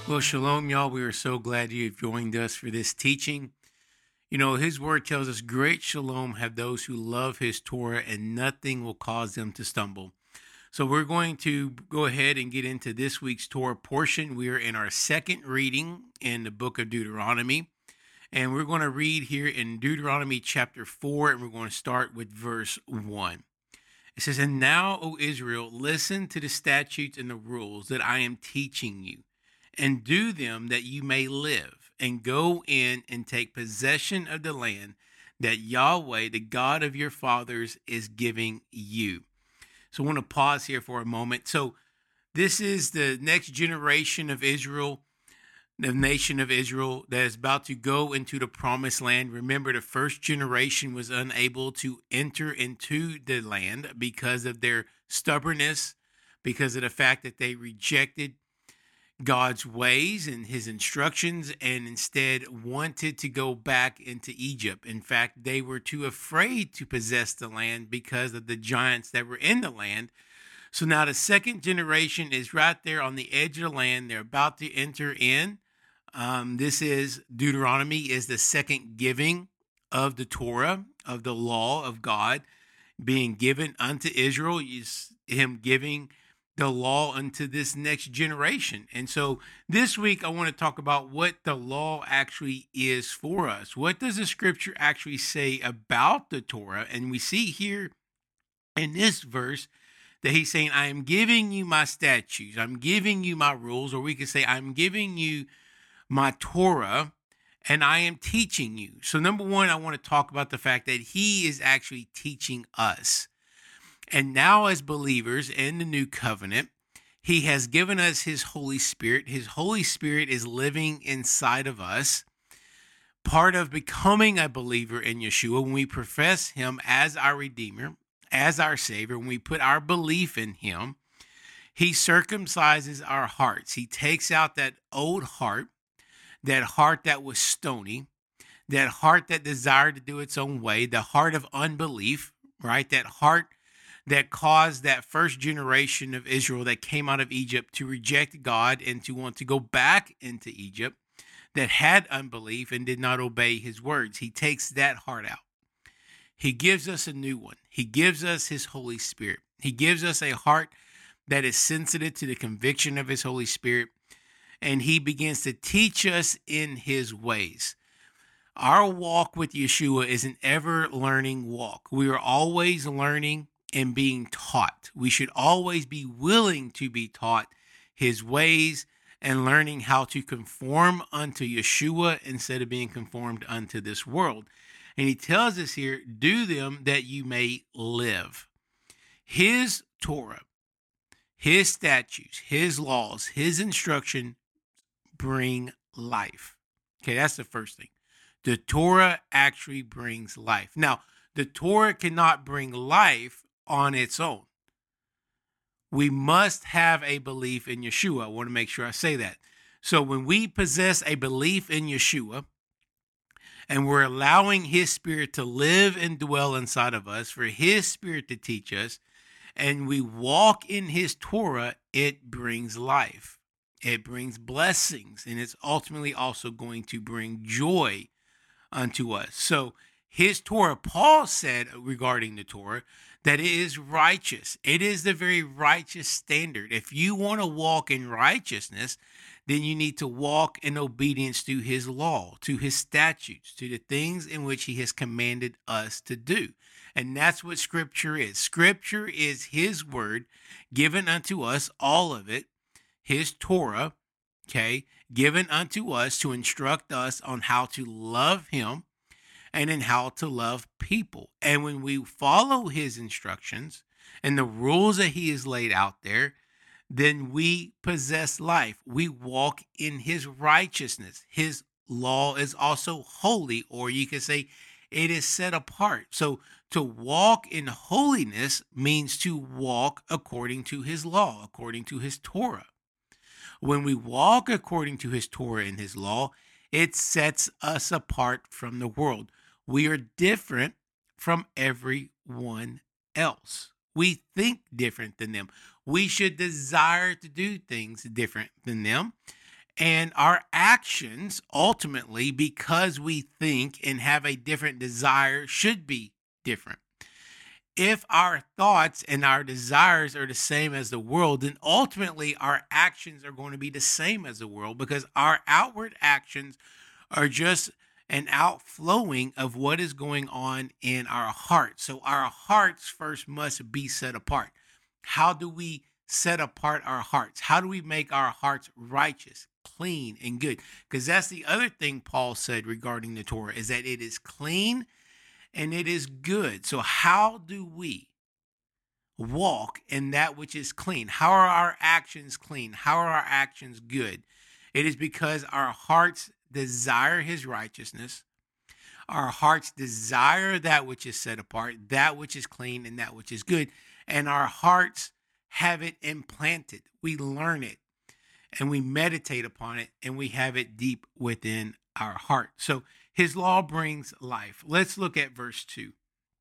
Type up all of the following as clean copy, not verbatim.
Well, shalom, y'all. We are so glad you've joined us for this teaching. You know, his word tells us great shalom have those who love his Torah, and nothing will cause them to stumble. So we're going to go ahead and get into this week's Torah portion. We are in our second reading in the book of Deuteronomy. And we're going to read here in Deuteronomy chapter 4, and we're going to start with verse 1. It says, "And now, O Israel, listen to the statutes and the rules that I am teaching you, and do them that you may live, and go in and take possession of the land that Yahweh, the God of your fathers, is giving you." So I want to pause here for a moment. So this is the next generation of Israel, the nation of Israel that is about to go into the promised land. Remember, the first generation was unable to enter into the land because of their stubbornness, because of the fact that they rejected God's ways and his instructions and instead wanted to go back into Egypt. In fact, they were too afraid to possess the land because of the giants that were in the land. So now the second generation is right there on the edge of the land. They're about to enter in. This is Deuteronomy is the second giving of the Torah, of the law of God being given unto Israel. Is him giving the law unto this next generation. And so this week I want to talk about what the law actually is for us. What does the scripture actually say about the Torah? And we see here in this verse that he's saying, I am giving you my statutes, I'm giving you my rules, or we could say, I'm giving you my Torah, and I am teaching you. So number one, I want to talk about the fact that he is actually teaching us. And now as believers in the new covenant, he has given us his Holy Spirit. His Holy Spirit is living inside of us. Part of becoming a believer in Yeshua, when we profess him as our Redeemer, as our Savior, when we put our belief in him, he circumcises our hearts. He takes out that old heart, that heart that was stony, that heart that desired to do its own way, the heart of unbelief, right? That heart that caused that first generation of Israel that came out of Egypt to reject God and to want to go back into Egypt, that had unbelief and did not obey his words. He takes that heart out. He gives us a new one. He gives us his Holy Spirit. He gives us a heart that is sensitive to the conviction of his Holy Spirit, and he begins to teach us in his ways. Our walk with Yeshua is an ever-learning walk. We are always learning and being taught. We should always be willing to be taught his ways and learning how to conform unto Yeshua instead of being conformed unto this world. And he tells us here, do them that you may live. His Torah, his statutes, his laws, his instruction bring life. Okay, that's the first thing. The Torah actually brings life. Now, the Torah cannot bring life on its own. We must have a belief in Yeshua. I want to make sure I say that. So when we possess a belief in Yeshua and we're allowing his spirit to live and dwell inside of us, for his spirit to teach us, and we walk in his Torah, it brings life. It brings blessings, and it's ultimately also going to bring joy unto us. So his Torah, Paul said regarding the Torah, that it is righteous. It is the very righteous standard. If you want to walk in righteousness, then you need to walk in obedience to his law, to his statutes, to the things in which he has commanded us to do. And that's what Scripture is. Scripture is his word given unto us, all of it, his Torah, okay, given unto us to instruct us on how to love him and in how to love people. And when we follow his instructions and the rules that he has laid out there, then we possess life. We walk in his righteousness. His law is also holy, or you could say it is set apart. So to walk in holiness means to walk according to his law, according to his Torah. When we walk according to his Torah and his law, it sets us apart from the world. We are different from everyone else. We think different than them. We should desire to do things different than them. And our actions, ultimately, because we think and have a different desire, should be different. If our thoughts and our desires are the same as the world, then ultimately our actions are going to be the same as the world, because our outward actions are just an outflowing of what is going on in our hearts. So our hearts first must be set apart. How do we set apart our hearts? How do we make our hearts righteous, clean, and good? Because that's the other thing Paul said regarding the Torah, is that it is clean and it is good. So how do we walk in that which is clean? How are our actions clean? How are our actions good? It is because our hearts desire his righteousness. Our hearts desire that which is set apart, that which is clean, and that which is good. And our hearts have it implanted. We learn it and we meditate upon it, and we have it deep within our heart. So his law brings life. Let's look at verse 2.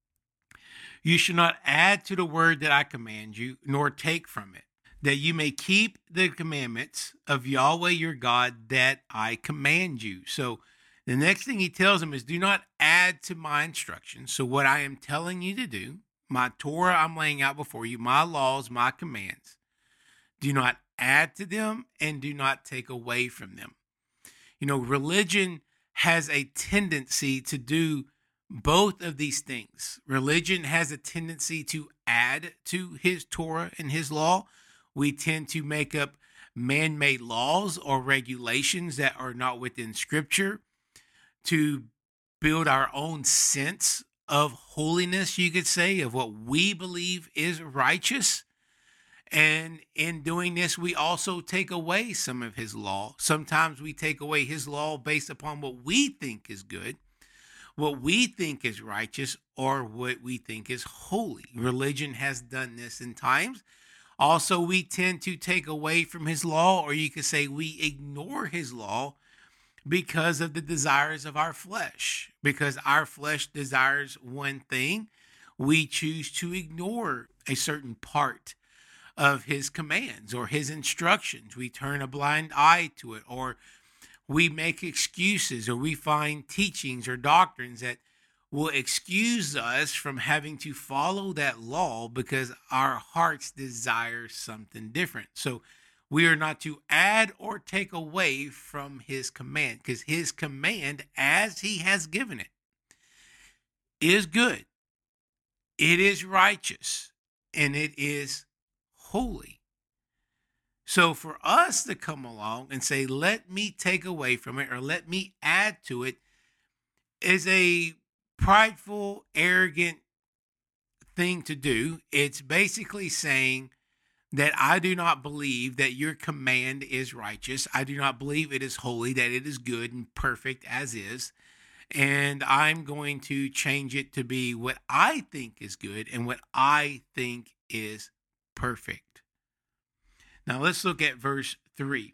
You shall not add to the word that I command you, nor take from it, that you may keep the commandments of Yahweh your God that I command you. So the next thing he tells them is, do not add to my instructions. So what I am telling you to do, my Torah I'm laying out before you, my laws, my commands, do not add to them and do not take away from them. You know, religion has a tendency to do both of these things. Religion has a tendency to add to his Torah and his law. We tend to make up man-made laws or regulations that are not within Scripture to build our own sense of holiness, you could say, of what we believe is righteous. And in doing this, we also take away some of his law. Sometimes we take away his law based upon what we think is good, what we think is righteous, or what we think is holy. Religion has done this in times. Also, we tend to take away from his law, or you could say we ignore his law because of the desires of our flesh. Because our flesh desires one thing, we choose to ignore a certain part of his commands or his instructions. We turn a blind eye to it, or we make excuses, or we find teachings or doctrines that will excuse us from having to follow that law because our hearts desire something different. So we are not to add or take away from his command, because his command, as he has given it, is good, it is righteous, and it is holy. So for us to come along and say, let me take away from it or let me add to it, is a prideful, arrogant thing to do. It's basically saying that I do not believe that your command is righteous. I do not believe it is holy, that it is good and perfect as is. And I'm going to change it to be what I think is good and what I think is perfect. Now let's look at verse 3.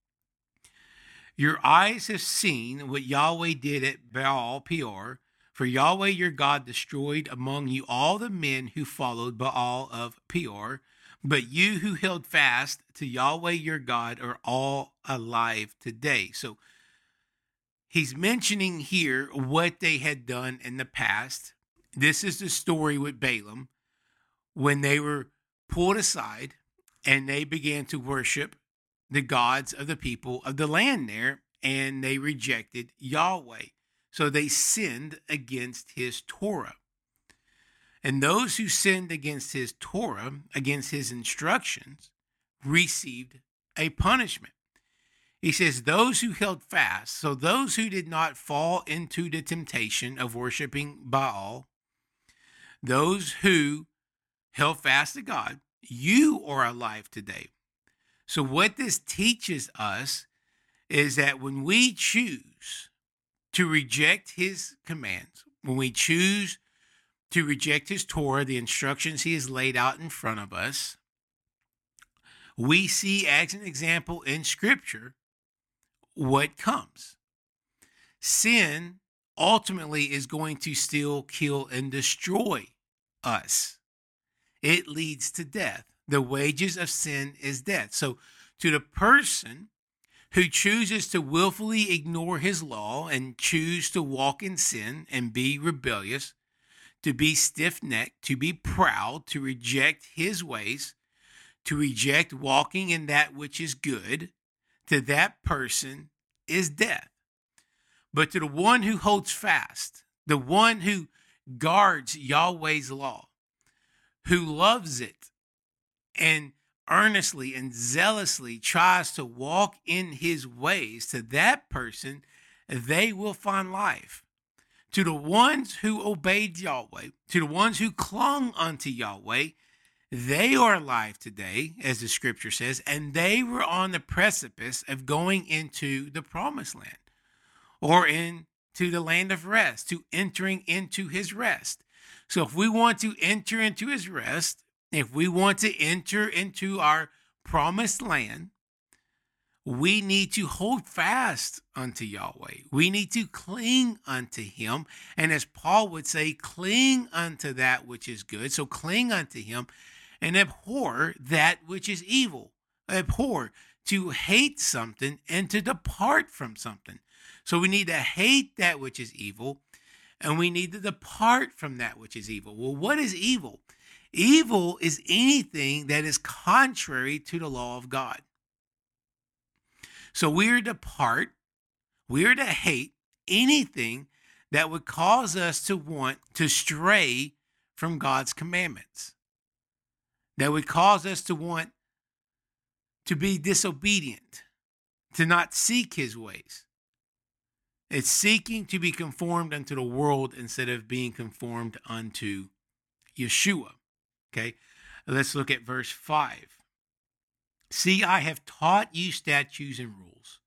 Your eyes have seen what Yahweh did at Baal Peor, for Yahweh your God destroyed among you all the men who followed Baal of Peor, but you who held fast to Yahweh your God are all alive today. So he's mentioning here what they had done in the past. This is the story with Balaam when they were pulled aside and they began to worship the gods of the people of the land there, and they rejected Yahweh. So they sinned against his Torah. And those who sinned against his Torah, against his instructions, received a punishment. He says those who held fast, so those who did not fall into the temptation of worshiping Baal, those who held fast to God, you are alive today. So what this teaches us is that when we choose to reject his commands, when we choose to reject his Torah, the instructions he has laid out in front of us, we see as an example in Scripture what comes. Sin ultimately is going to steal, kill, and destroy us. It leads to death. The wages of sin is death. So to the person who chooses to willfully ignore his law and choose to walk in sin and be rebellious, to be stiff-necked, to be proud, to reject his ways, to reject walking in that which is good, to that person is death. But to the one who holds fast, the one who guards Yahweh's law, who loves it and earnestly and zealously tries to walk in his ways, to that person, they will find life. To the ones who obeyed Yahweh, to the ones who clung unto Yahweh, they are alive today, as the scripture says, and they were on the precipice of going into the promised land or into the land of rest, to entering into his rest. So if we want to enter into his rest, if we want to enter into our promised land, we need to hold fast unto Yahweh. We need to cling unto him. And as Paul would say, cling unto that which is good. So cling unto him and abhor that which is evil. Abhor, to hate something and to depart from something. So we need to hate that which is evil, and we need to depart from that which is evil. Well, what is evil? Evil is anything that is contrary to the law of God. So we are to depart, we are to hate anything that would cause us to want to stray from God's commandments, that would cause us to want to be disobedient, to not seek his ways. It's seeking to be conformed unto the world instead of being conformed unto Yeshua. Okay, let's look at verse 5. See, I have taught you statutes and rules,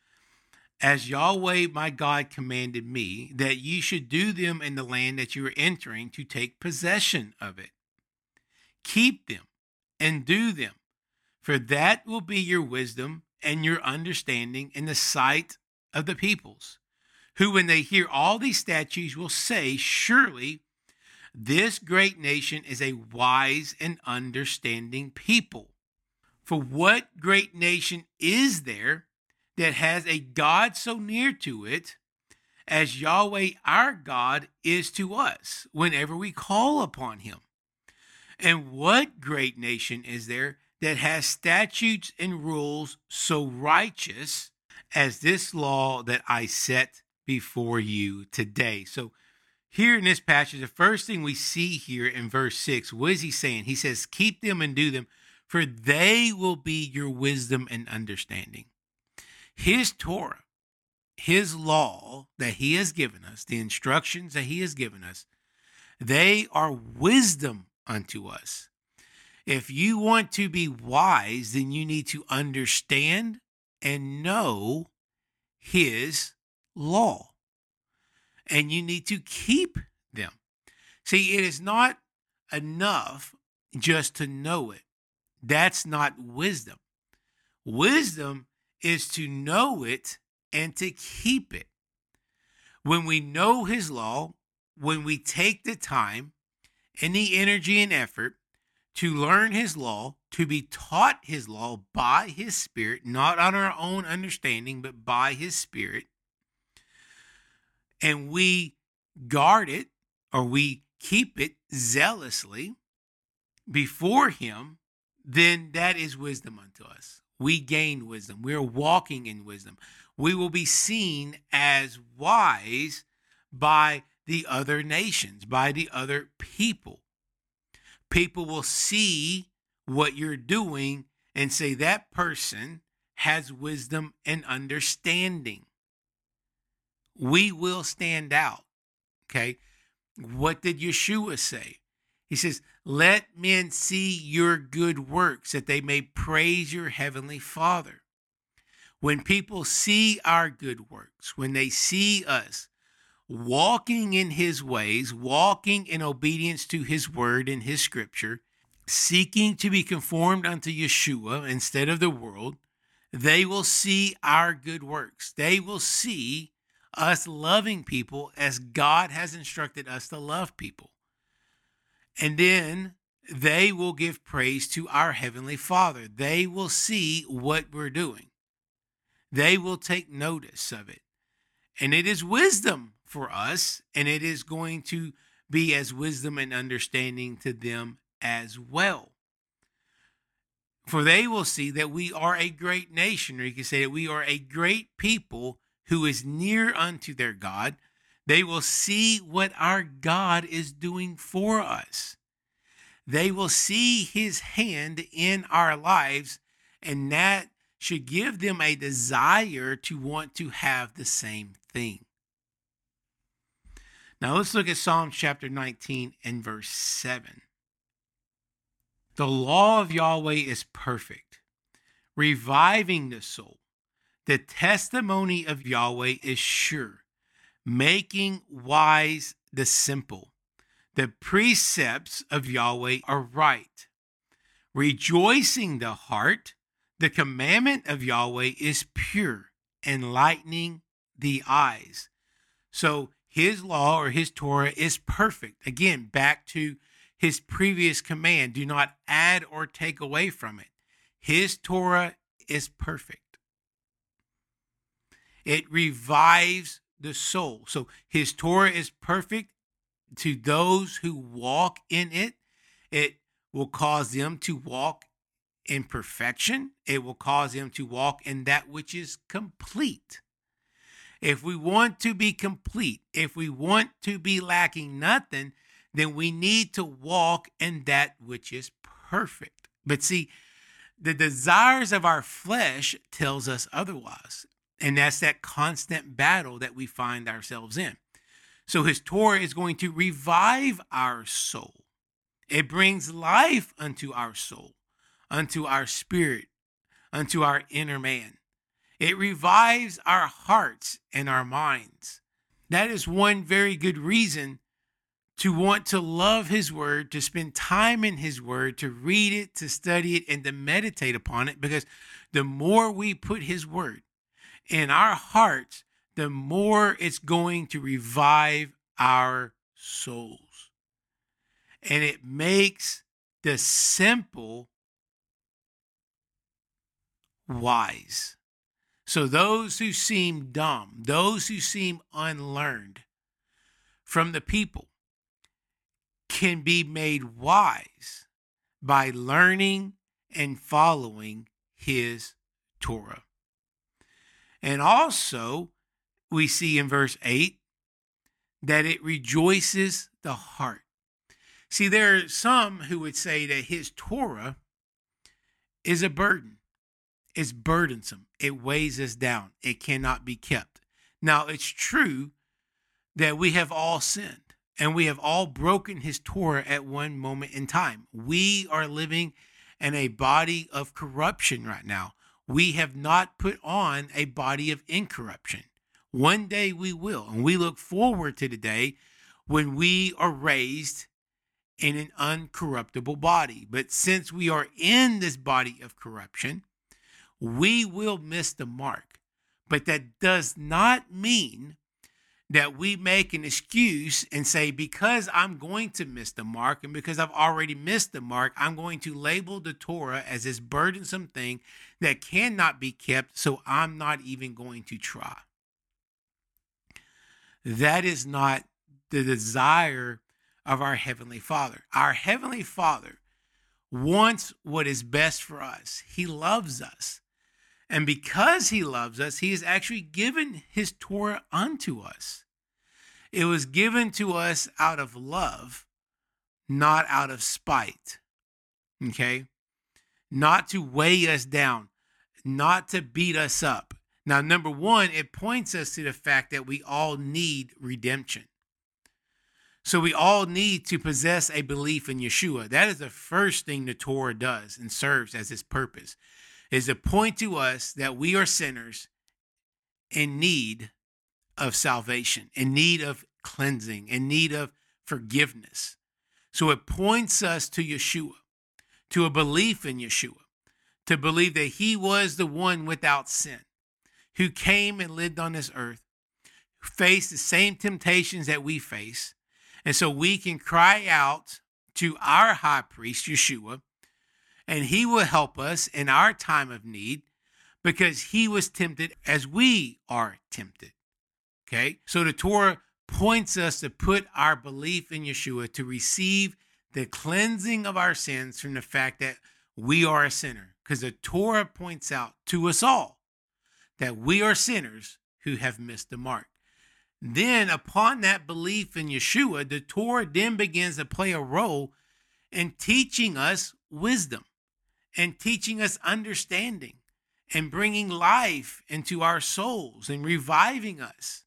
as Yahweh my God commanded me, that ye should do them in the land that you are entering to take possession of it. Keep them and do them, for that will be your wisdom and your understanding in the sight of the peoples, who when they hear all these statutes will say, surely this great nation is a wise and understanding people. For what great nation is there that has a God so near to it as Yahweh our God is to us whenever we call upon him? And what great nation is there that has statutes and rules so righteous as this law that I set before you today? So here in this passage, the first thing we see here in verse 6, what is he saying? He says, keep them and do them, for they will be your wisdom and understanding. His Torah, his law that he has given us, the instructions that he has given us, they are wisdom unto us. If you want to be wise, then you need to understand and know his law. And you need to keep them. See, it is not enough just to know it. That's not wisdom. Wisdom is to know it and to keep it. When we know his law, when we take the time and the energy and effort to learn his law, to be taught his law by his Spirit, not on our own understanding, but by his Spirit, and we guard it or we keep it zealously before him, then that is wisdom unto us. We gain wisdom. We are walking in wisdom. We will be seen as wise by the other nations, by the other people. People will see what you're doing and say that person has wisdom and understanding. We will stand out. Okay. What did Yeshua say? He says, let men see your good works, that they may praise your heavenly Father. When people see our good works, when they see us walking in his ways, walking in obedience to his word and his scripture, seeking to be conformed unto Yeshua instead of the world, they will see our good works. They will see us loving people as God has instructed us to love people. And then they will give praise to our Heavenly Father. They will see what we're doing. they will take notice of it. And it is wisdom for us, and it is going to be as wisdom and understanding to them as well. For they will see that we are a great nation, or you can say that we are a great people who is near unto their God. They will see what our God is doing for us. They will see his hand in our lives, and that should give them a desire to want to have the same thing. Now let's look at Psalm chapter 19 and verse 7. The law of Yahweh is perfect, reviving the soul. The testimony of Yahweh is sure, making wise the simple. The precepts of Yahweh are right, rejoicing the heart. The commandment of Yahweh is pure, enlightening the eyes. So his law or his Torah is perfect. Again, back to his previous command, do not add or take away from it. His Torah is perfect. It revives the soul. So his Torah is perfect to those who walk in it. It will cause them to walk in perfection. It will cause them to walk in that which is complete. If we want to be complete, if we want to be lacking nothing, then we need to walk in that which is perfect. But see, the desires of our flesh tells us otherwise. And that's that constant battle that we find ourselves in. So his Torah is going to revive our soul. It brings life unto our soul, unto our spirit, unto our inner man. It revives our hearts and our minds. That is one very good reason to want to love his word, to spend time in his word, to read it, to study it, and to meditate upon it. Because the more we put his word in our hearts, the more it's going to revive our souls. And it makes the simple wise. So those who seem dumb, those who seem unlearned from the people can be made wise by learning and following his Torah. And also, we see in verse 8 that it rejoices the heart. See, there are some who would say that his Torah is a burden. It's burdensome. It weighs us down. It cannot be kept. Now, it's true that we have all sinned and we have all broken his Torah at one moment in time. We are living in a body of corruption right now. We have not put on a body of incorruption. One day we will, and we look forward to the day when we are raised in an uncorruptible body. But since we are in this body of corruption, we will miss the mark. But that does not mean that we make an excuse and say, because I'm going to miss the mark and because I've already missed the mark, I'm going to label the Torah as this burdensome thing that cannot be kept, so I'm not even going to try. That is not the desire of our Heavenly Father. Our Heavenly Father wants what is best for us. He loves us. And because he loves us, he has actually given his Torah unto us. It was given to us out of love, not out of spite. Okay? Not to weigh us down, not to beat us up. Now, number one, it points us to the fact that we all need redemption. So we all need to possess a belief in Yeshua. That is the first thing the Torah does and serves as its purpose, is to point to us that we are sinners in need of salvation, in need of cleansing, in need of forgiveness. So it points us to Yeshua, to a belief in Yeshua, to believe that he was the one without sin, who came and lived on this earth, faced the same temptations that we face. And so we can cry out to our high priest, Yeshua, and he will help us in our time of need because he was tempted as we are tempted. Okay, so the Torah points us to put our belief in Yeshua to receive the cleansing of our sins from the fact that we are a sinner, because the Torah points out to us all that we are sinners who have missed the mark. Then upon that belief in Yeshua, the Torah then begins to play a role in teaching us wisdom and teaching us understanding and bringing life into our souls and reviving us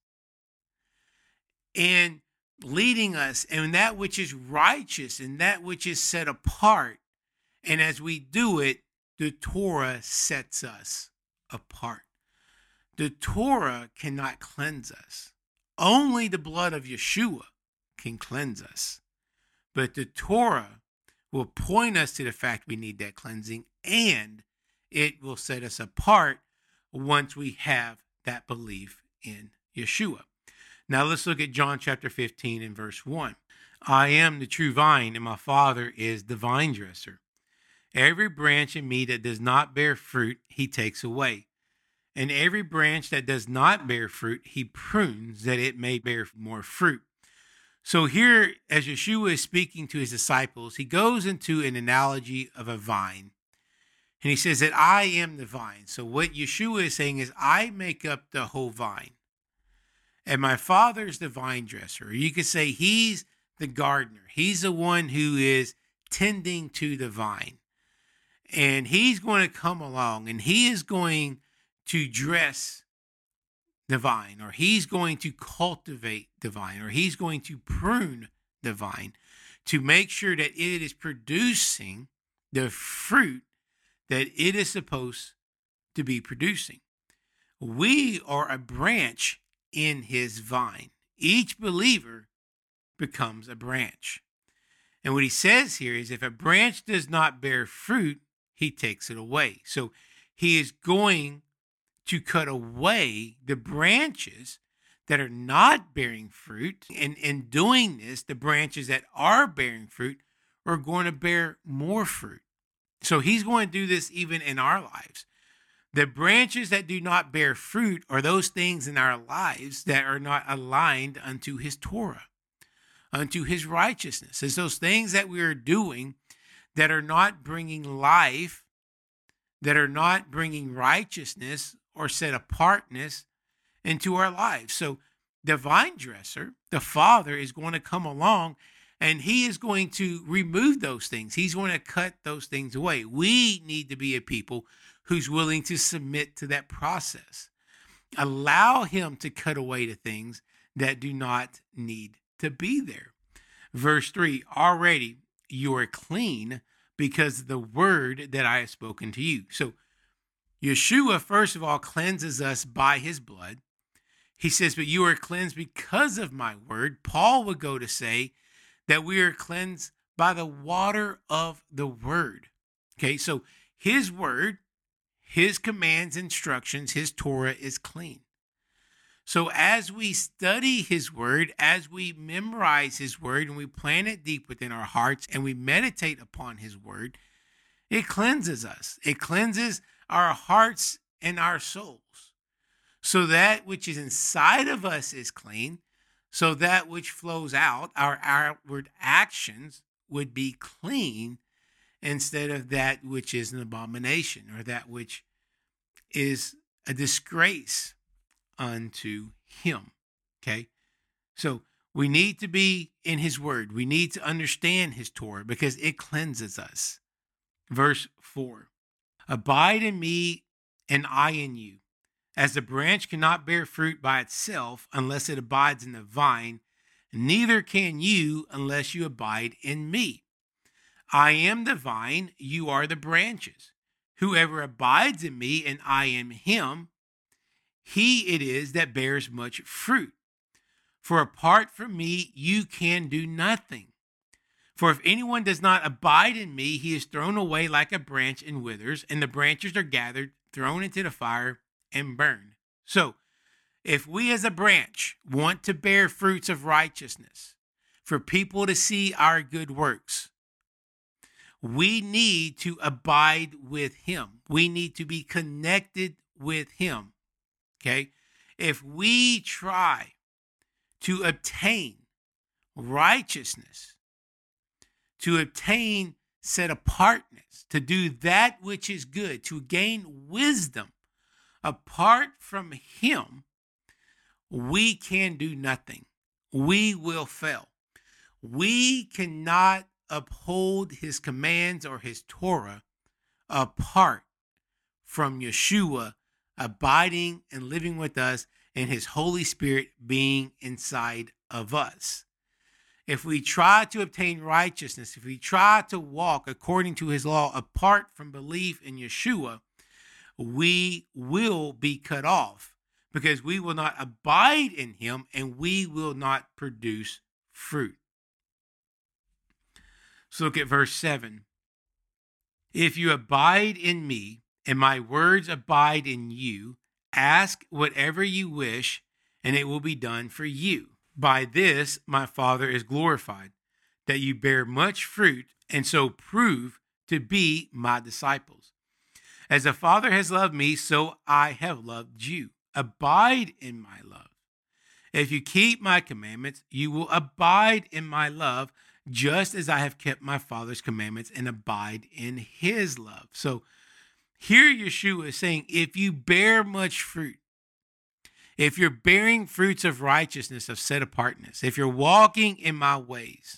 and leading us in that which is righteous and that which is set apart. And as we do it, the Torah sets us apart. The Torah cannot cleanse us. Only the blood of Yeshua can cleanse us. But the Torah will point us to the fact we need that cleansing, and it will set us apart once we have that belief in Yeshua. Now let's look at John chapter 15 and verse 1. I am the true vine, and my Father is the vine dresser. Every branch in me that does not bear fruit, he takes away. And every branch that does not bear fruit, he prunes that it may bear more fruit. So here, as Yeshua is speaking to his disciples, he goes into an analogy of a vine. And he says that I am the vine. So what Yeshua is saying is, I make up the whole vine. And my Father's the vine dresser. Or you could say he's the gardener. He's the one who is tending to the vine. And he's going to come along and he is going to dress the vine, or he's going to cultivate the vine, or he's going to prune the vine to make sure that it is producing the fruit that it is supposed to be producing. We are a branch in his vine. Each believer becomes a branch. And what he says here is if a branch does not bear fruit, he takes it away. So he is going to cut away the branches that are not bearing fruit. And in doing this, the branches that are bearing fruit are going to bear more fruit. So he's going to do this even in our lives. The branches that do not bear fruit are those things in our lives that are not aligned unto his Torah, unto his righteousness. It's those things that we are doing that are not bringing life, that are not bringing righteousness or set apartness into our lives. So the vine dresser, the Father, is going to come along and he is going to remove those things. He's going to cut those things away. We need to be a people who's willing to submit to that process. Allow him to cut away the things that do not need to be there. Verse 3, already you are clean because of the word that I have spoken to you. So Yeshua, first of all, cleanses us by his blood. He says, but you are cleansed because of my word. Paul would go to say that we are cleansed by the water of the word. Okay, so his word, his commands, instructions, his Torah is clean. So as we study his word, as we memorize his word, and we plant it deep within our hearts, and we meditate upon his word, it cleanses us. It cleanses our hearts and our souls. So that which is inside of us is clean. So that which flows out, our outward actions, would be clean instead of that which is an abomination or that which is a disgrace unto him. Okay? So we need to be in his word. We need to understand his Torah because it cleanses us. Verse 4. Abide in me and I in you. As the branch cannot bear fruit by itself unless it abides in the vine, neither can you unless you abide in me. I am the vine, you are the branches. Whoever abides in me and I in him, he it is that bears much fruit. For apart from me, you can do nothing. For if anyone does not abide in me, he is thrown away like a branch and withers, and the branches are gathered, thrown into the fire, and burned. So, if we as a branch want to bear fruits of righteousness, for people to see our good works, we need to abide with him. We need to be connected with him, okay, if we try to obtain righteousness, to obtain set apartness, to do that which is good, to gain wisdom, apart from him, we can do nothing. We will fail. We cannot uphold his commands or his Torah apart from Yeshua abiding and living with us and his Holy Spirit being inside of us. If we try to obtain righteousness, if we try to walk according to his law apart from belief in Yeshua, we will be cut off because we will not abide in him and we will not produce fruit. So look at verse 7. If you abide in me and my words abide in you, ask whatever you wish and it will be done for you. By this my Father is glorified, that you bear much fruit and so prove to be my disciples. As the Father has loved me, so I have loved you. Abide in my love. If you keep my commandments, you will abide in my love, just as I have kept my Father's commandments and abide in his love. So here Yeshua is saying, if you bear much fruit, if you're bearing fruits of righteousness, of set apartness, if you're walking in my ways,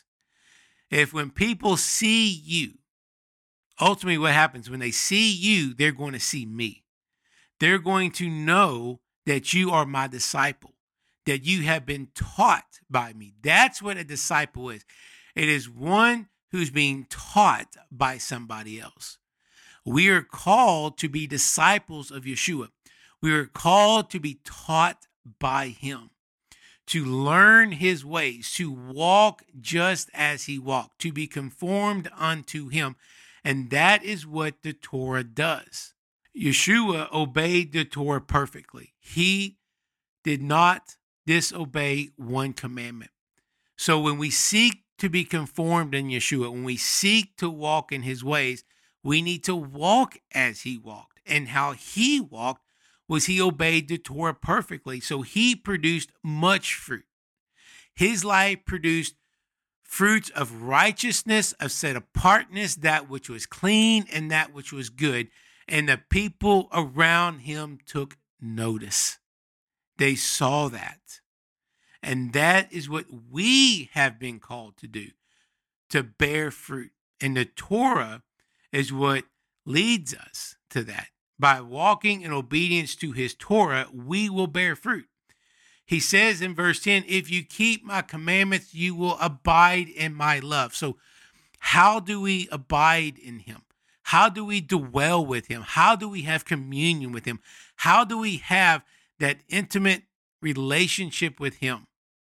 if when people see you, ultimately what happens when they see you, they're going to see me. They're going to know that you are my disciple, that you have been taught by me. That's what a disciple is. It is one who's being taught by somebody else. We are called to be disciples of Yeshua. We are called to be taught by him, to learn his ways, to walk just as he walked, to be conformed unto him. And that is what the Torah does. Yeshua obeyed the Torah perfectly. He did not disobey one commandment. So when we seek to be conformed in Yeshua, when we seek to walk in his ways, we need to walk as he walked. And how he walked was he obeyed the Torah perfectly. So he produced much fruit. His life produced fruits of righteousness, of set apartness, that which was clean and that which was good. And the people around him took notice. They saw that. And that is what we have been called to do, to bear fruit. And the Torah is what leads us to that. By walking in obedience to his Torah, we will bear fruit. He says in verse 10, if you keep my commandments, you will abide in my love. So how do we abide in him? How do we dwell with him? How do we have communion with him? How do we have that intimate relationship with him?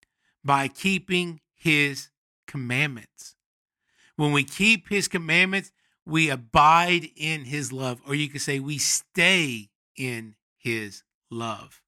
By keeping his commandments. When we keep his commandments, we abide in his love. Or you could say we stay in his love.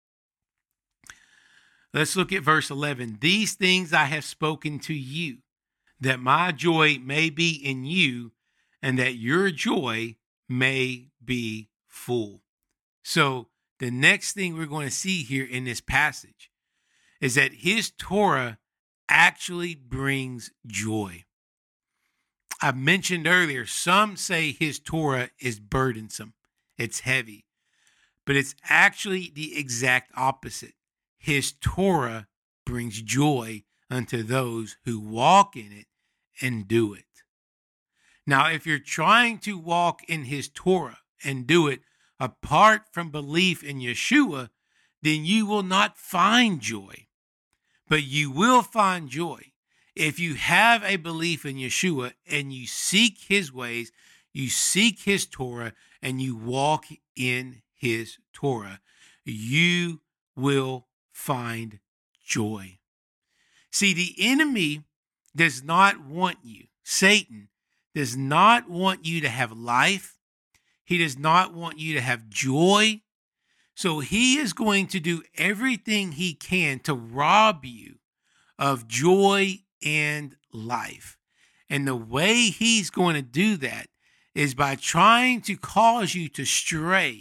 Let's look at verse 11. These things I have spoken to you, that my joy may be in you, and that your joy may be full. So the next thing we're going to see here in this passage is that his Torah actually brings joy. I mentioned earlier, some say his Torah is burdensome. It's heavy. But it's actually the exact opposite. His Torah brings joy unto those who walk in it and do it. Now, if you're trying to walk in his Torah and do it apart from belief in Yeshua, then you will not find joy. But you will find joy if you have a belief in Yeshua and you seek his ways, you seek his Torah, and you walk in his Torah. You will find joy. See, the enemy does not want you. Satan does not want you to have life. He does not want you to have joy. So he is going to do everything he can to rob you of joy and life. And the way he's going to do that is by trying to cause you to stray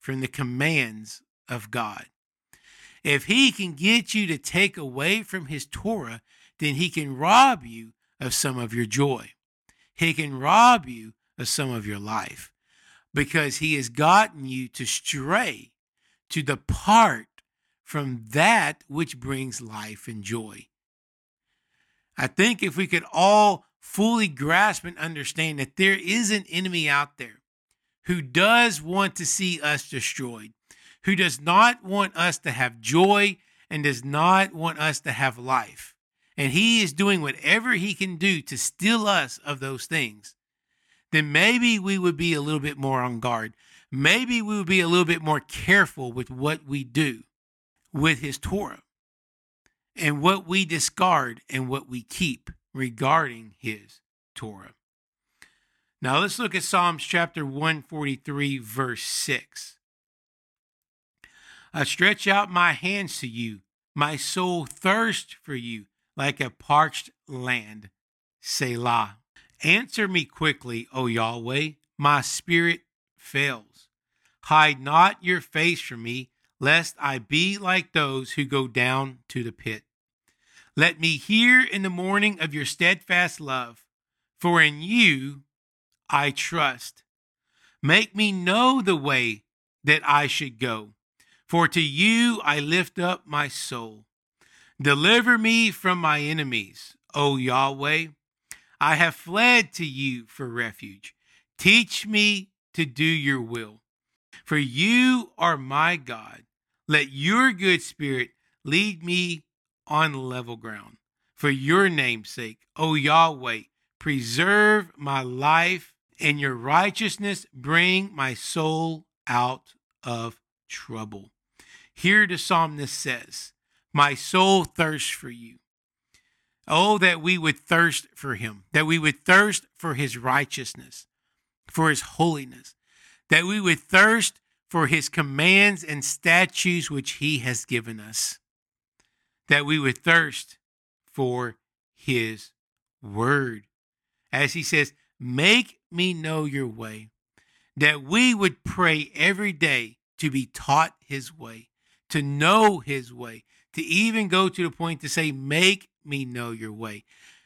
from the commands of God. If he can get you to take away from his Torah, then he can rob you of some of your joy. He can rob you of some of your life because he has gotten you to stray, to depart from that which brings life and joy. I think if we could all fully grasp and understand that there is an enemy out there who does want to see us destroyed, who does not want us to have joy and does not want us to have life, and he is doing whatever he can do to steal us of those things, then maybe we would be a little bit more on guard. Maybe we would be a little bit more careful with what we do with his Torah and what we discard and what we keep regarding his Torah. Now let's look at Psalms chapter 143, verse 6. I stretch out my hands to you. My soul thirsts for you like a parched land. Selah. Answer me quickly, O Yahweh. My spirit fails. Hide not your face from me, lest I be like those who go down to the pit. Let me hear in the morning of your steadfast love, for in you I trust. Make me know the way that I should go, for to you I lift up my soul. Deliver me from my enemies, O Yahweh. I have fled to you for refuge. Teach me to do your will. For you are my God. Let your good spirit lead me on level ground. For your name's sake, O Yahweh, preserve my life, and your righteousness bring my soul out of trouble. Here the psalmist says, my soul thirsts for you. Oh, that we would thirst for him, that we would thirst for his righteousness, for his holiness, that we would thirst for his commands and statutes which he has given us, that we would thirst for his word. As he says, make me know your way, that we would pray every day to be taught his way, to know his way, to even go to the point to say, make me know your way.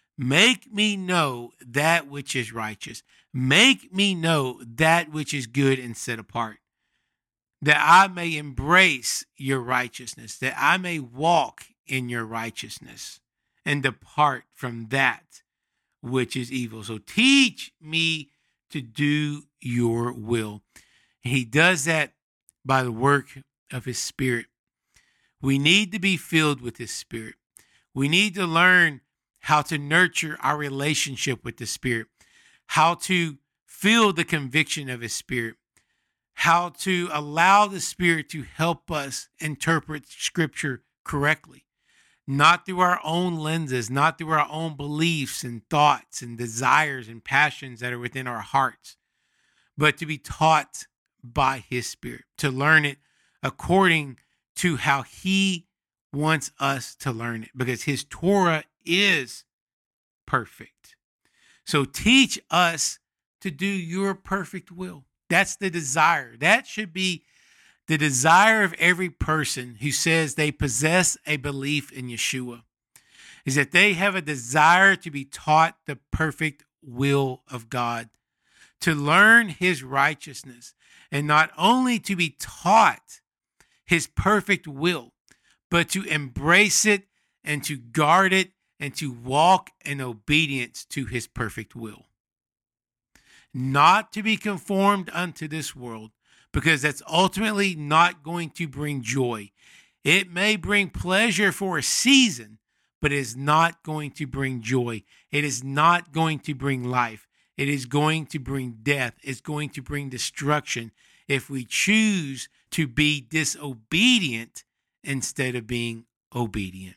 Make me know that which is righteous. Make me know that which is good and set apart, that I may embrace your righteousness, that I may walk in your righteousness and depart from that which is evil. So teach me to do your will. And he does that by the work of his Spirit. We need to be filled with his Spirit. We need to learn how to nurture our relationship with the Spirit, how to feel the conviction of his Spirit, how to allow the Spirit to help us interpret Scripture correctly, not through our own lenses, not through our own beliefs and thoughts and desires and passions that are within our hearts, but to be taught by his Spirit, to learn it according to how he wants us to learn it, because his Torah is perfect. So teach us to do your perfect will. That's the desire. That should be the desire of every person who says they possess a belief in Yeshua, is that they have a desire to be taught the perfect will of God, to learn his righteousness, and not only to be taught his perfect will, but to embrace it and to guard it and to walk in obedience to his perfect will. Not to be conformed unto this world, because that's ultimately not going to bring joy. It may bring pleasure for a season, but it is not going to bring joy. It is not going to bring life. It is going to bring death. It's going to bring destruction if we choose to be disobedient instead of being obedient.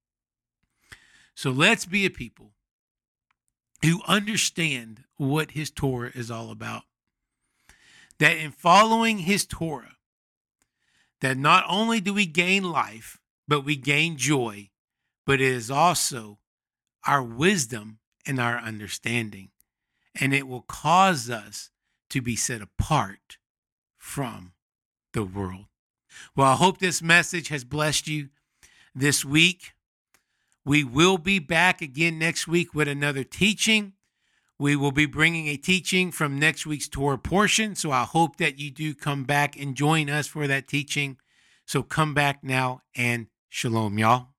So let's be a people who understand what his Torah is all about. That in following his Torah, that not only do we gain life, but we gain joy, but it is also our wisdom and our understanding. And it will cause us to be set apart from the world. Well, I hope this message has blessed you this week. We will be back again next week with another teaching. We will be bringing a teaching from next week's Torah portion. So I hope that you do come back and join us for that teaching. So come back now, and shalom, y'all.